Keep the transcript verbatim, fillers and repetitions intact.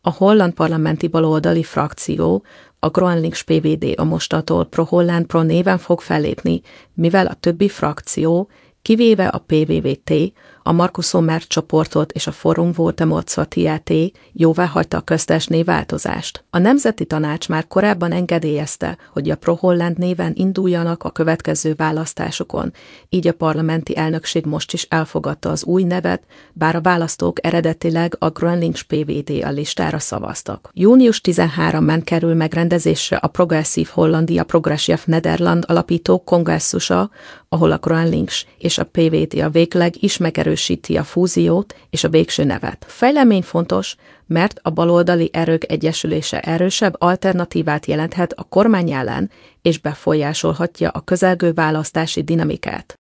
A holland parlamenti baloldali frakció, a GroenLinks pé vé dé a mostantól Pro-Holland Pro néven fog fellépni, mivel a többi frakció, kivéve a pé vé vé té, a Markus Omer csoportot és a Forum voor Democratie jóváhagyta a köztes névváltozást. A Nemzeti Tanács már korábban engedélyezte, hogy a Pro-Holland néven induljanak a következő választásokon, így a parlamenti elnökség most is elfogadta az új nevet, bár a választók eredetileg a GroenLinks pé vé dé a listára szavaztak. június tizenharmadikán kerül megrendezésre a Progressive Hollandia Progressive Nederland alapító kongresszusa, ahol a GroenLinks és a pé vé dé a végleg is megerősíti a fúziót és a végső nevet. A fejlemény fontos, mert a baloldali erők egyesülése erősebb alternatívát jelenthet a kormány ellen és befolyásolhatja a közelgő választási dinamikát.